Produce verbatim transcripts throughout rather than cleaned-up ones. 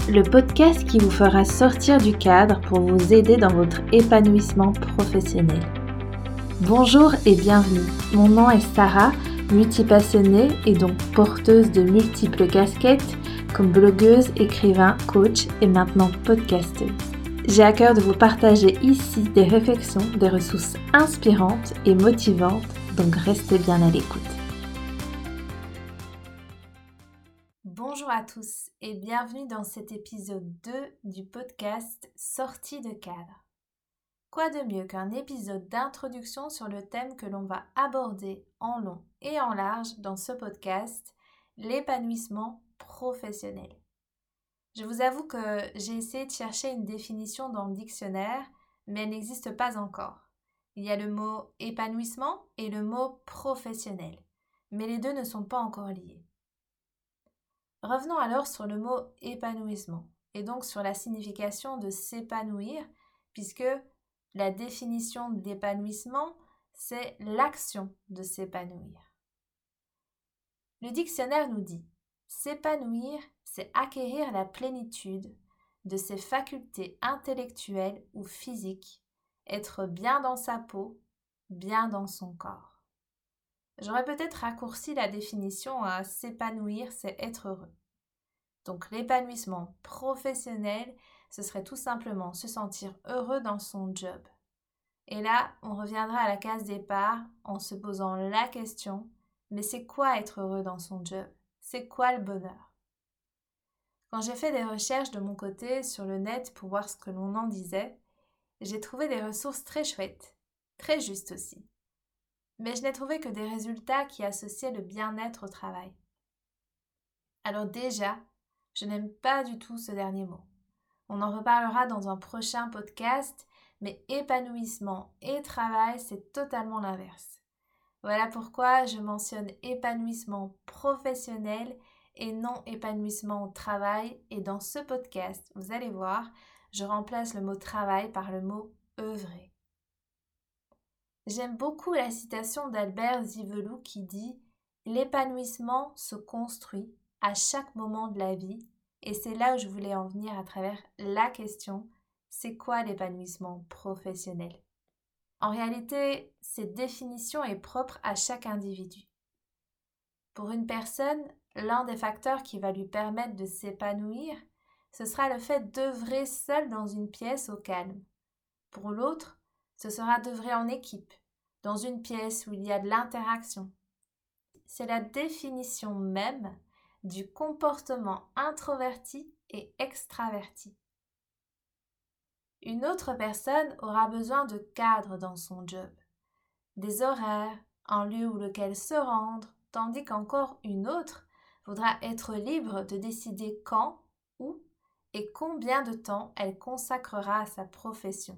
le podcast qui vous fera sortir du cadre pour vous aider dans votre épanouissement professionnel. Bonjour et bienvenue, mon nom est Sarah, multipassionnée et donc porteuse de multiples casquettes comme blogueuse, écrivain, coach et maintenant podcasteuse. J'ai à cœur de vous partager ici des réflexions, des ressources inspirantes et motivantes, donc restez bien à l'écoute. Bonjour à tous et bienvenue dans cet épisode deux du podcast Sortie de cadre. Quoi de mieux qu'un épisode d'introduction sur le thème que l'on va aborder en long et en large dans ce podcast, l'épanouissement professionnel. Je vous avoue que j'ai essayé de chercher une définition dans le dictionnaire, mais elle n'existe pas encore. Il y a le mot épanouissement et le mot professionnel, mais les deux ne sont pas encore liés. Revenons alors sur le mot épanouissement, et donc sur la signification de s'épanouir, puisque la définition d'épanouissement, c'est l'action de s'épanouir. Le dictionnaire nous dit « S'épanouir, c'est acquérir la plénitude de ses facultés intellectuelles ou physiques, être bien dans sa peau, bien dans son corps. » J'aurais peut-être raccourci la définition à « s'épanouir, c'est être heureux ». Donc l'épanouissement professionnel, ce serait tout simplement se sentir heureux dans son job. Et là, on reviendra à la case départ en se posant la question, mais c'est quoi être heureux dans son job ? C'est quoi le bonheur ? Quand j'ai fait des recherches de mon côté sur le net pour voir ce que l'on en disait, j'ai trouvé des ressources très chouettes, très justes aussi. Mais je n'ai trouvé que des résultats qui associaient le bien-être au travail. Alors déjà, je n'aime pas du tout ce dernier mot. On en reparlera dans un prochain podcast, mais épanouissement et travail, c'est totalement l'inverse. Voilà pourquoi je mentionne épanouissement professionnel et non épanouissement au travail. Et dans ce podcast, vous allez voir, je remplace le mot travail par le mot œuvrer. J'aime beaucoup la citation d'Albert Zivelou qui dit « L'épanouissement se construit à chaque moment de la vie ». Et c'est là où je voulais en venir à travers la question « C'est quoi l'épanouissement professionnel ?» En réalité, cette définition est propre à chaque individu. Pour une personne, l'un des facteurs qui va lui permettre de s'épanouir, ce sera le fait d'œuvrer seul dans une pièce au calme. Pour l'autre, ce sera d'œuvrer en équipe, dans une pièce où il y a de l'interaction. C'est la définition même du comportement introverti et extraverti. Une autre personne aura besoin de cadre dans son job, des horaires, un lieu où lequel se rendre, tandis qu'encore une autre voudra être libre de décider quand, où et combien de temps elle consacrera à sa profession.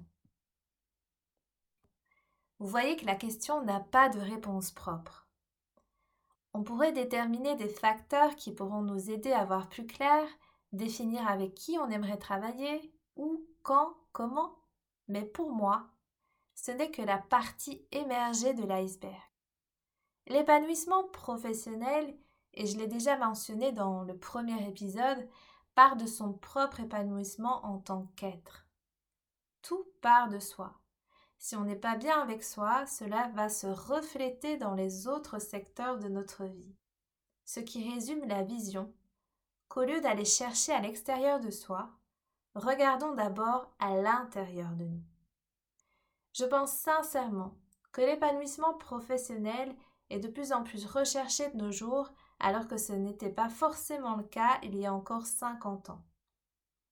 Vous voyez que la question n'a pas de réponse propre. On pourrait déterminer des facteurs qui pourront nous aider à voir plus clair, définir avec qui on aimerait travailler, où, quand, comment. Mais pour moi, ce n'est que la partie émergée de l'iceberg. L'épanouissement professionnel, et je l'ai déjà mentionné dans le premier épisode, part de son propre épanouissement en tant qu'être. Tout part de soi. Si on n'est pas bien avec soi, cela va se refléter dans les autres secteurs de notre vie. Ce qui résume la vision qu'au lieu d'aller chercher à l'extérieur de soi, regardons d'abord à l'intérieur de nous. Je pense sincèrement que l'épanouissement professionnel est de plus en plus recherché de nos jours, alors que ce n'était pas forcément le cas il y a encore cinquante ans. Pourquoi ?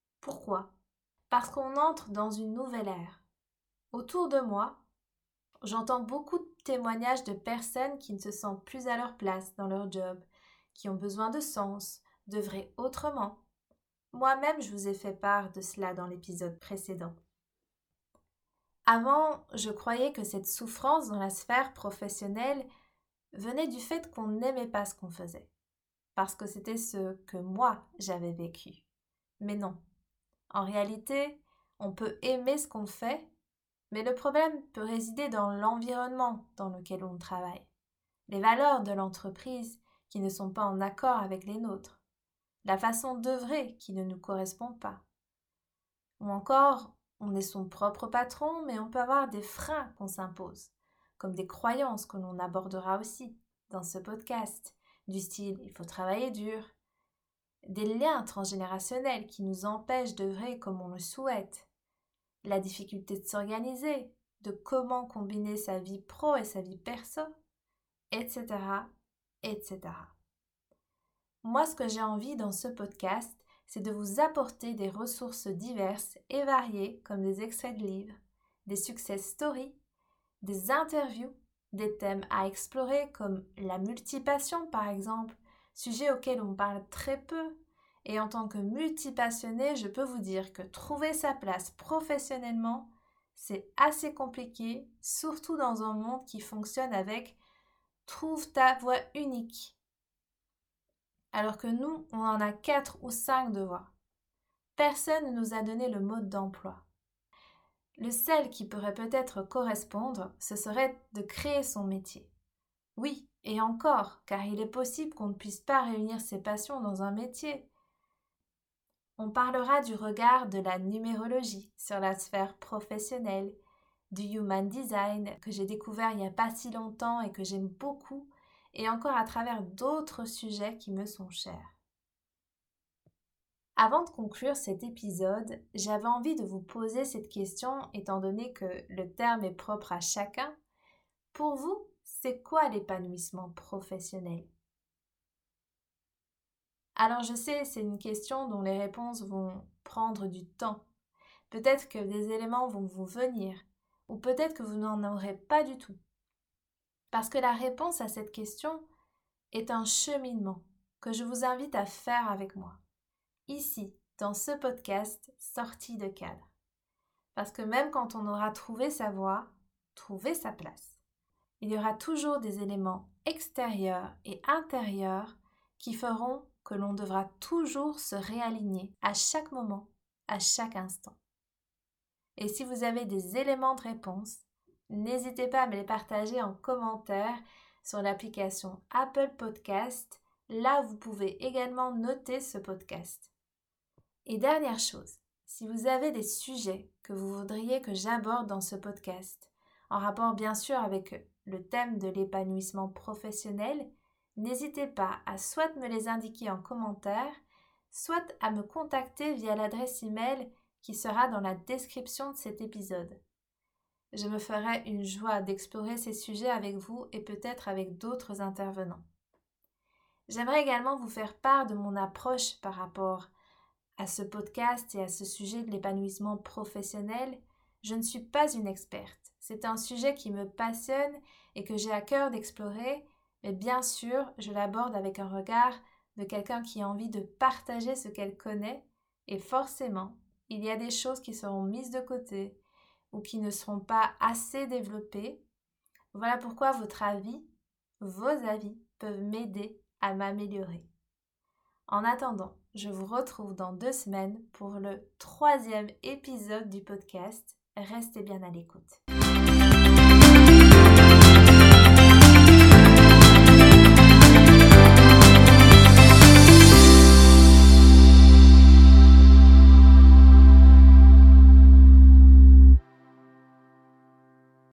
Parce qu'on entre dans une nouvelle ère. Autour de moi, j'entends beaucoup de témoignages de personnes qui ne se sentent plus à leur place dans leur job, qui ont besoin de sens, d'œuvrer autrement. Moi-même, je vous ai fait part de cela dans l'épisode précédent. Avant, je croyais que cette souffrance dans la sphère professionnelle venait du fait qu'on n'aimait pas ce qu'on faisait, parce que c'était ce que moi, j'avais vécu. Mais non. En réalité, on peut aimer ce qu'on fait, mais le problème peut résider dans l'environnement dans lequel on travaille, les valeurs de l'entreprise qui ne sont pas en accord avec les nôtres. la façon d'œuvrer qui ne nous correspond pas. Ou encore, on est son propre patron, mais on peut avoir des freins qu'on s'impose, comme des croyances que l'on abordera aussi dans ce podcast, du style « il faut travailler dur », des liens transgénérationnels qui nous empêchent d'œuvrer comme on le souhaite, la difficulté de s'organiser, de comment combiner sa vie pro et sa vie perso, et cetera, et cetera. Moi, ce que j'ai envie dans ce podcast, c'est de vous apporter des ressources diverses et variées comme des extraits de livres, des success stories, des interviews, des thèmes à explorer comme la multipassion par exemple, sujet auquel on parle très peu. Et en tant que multipassionnée, je peux vous dire que trouver sa place professionnellement, c'est assez compliqué, surtout dans un monde qui fonctionne avec « trouve ta voie unique ». Alors que nous, on en a quatre ou cinq de voies. Personne ne nous a donné le mode d'emploi. Le seul qui pourrait peut-être correspondre, ce serait de créer son métier. Oui, et encore, car il est possible qu'on ne puisse pas réunir ses passions dans un métier. On parlera du regard de la numérologie sur la sphère professionnelle, du human design que j'ai découvert il n'y a pas si longtemps et que j'aime beaucoup, et encore à travers d'autres sujets qui me sont chers. Avant de conclure cet épisode, j'avais envie de vous poser cette question étant donné que le terme est propre à chacun. Pour vous, c'est quoi l'épanouissement professionnel ? Alors je sais, c'est une question dont les réponses vont prendre du temps. Peut-être que des éléments vont vous venir, ou peut-être que vous n'en aurez pas du tout. Parce que la réponse à cette question est un cheminement que je vous invite à faire avec moi, ici, dans ce podcast Sortie de cadre. Parce que même quand on aura trouvé sa voie, trouvé sa place, il y aura toujours des éléments extérieurs et intérieurs qui feront que l'on devra toujours se réaligner à chaque moment, à chaque instant. Et si vous avez des éléments de réponse, n'hésitez pas à me les partager en commentaire sur l'application Apple Podcast. Là, vous pouvez également noter ce podcast. Et dernière chose, si vous avez des sujets que vous voudriez que j'aborde dans ce podcast, en rapport bien sûr avec le thème de l'épanouissement professionnel, n'hésitez pas à soit me les indiquer en commentaire, soit à me contacter via l'adresse email qui sera dans la description de cet épisode. Je me ferai une joie d'explorer ces sujets avec vous et peut-être avec d'autres intervenants. J'aimerais également vous faire part de mon approche par rapport à ce podcast et à ce sujet de l'épanouissement professionnel. Je ne suis pas une experte. C'est un sujet qui me passionne et que j'ai à cœur d'explorer, mais bien sûr, je l'aborde avec un regard de quelqu'un qui a envie de partager ce qu'elle connaît et forcément, il y a des choses qui seront mises de côté ou qui ne seront pas assez développées. Voilà pourquoi votre avis, vos avis peuvent m'aider à m'améliorer. En attendant, je vous retrouve dans deux semaines pour le troisième épisode du podcast. Restez bien à l'écoute.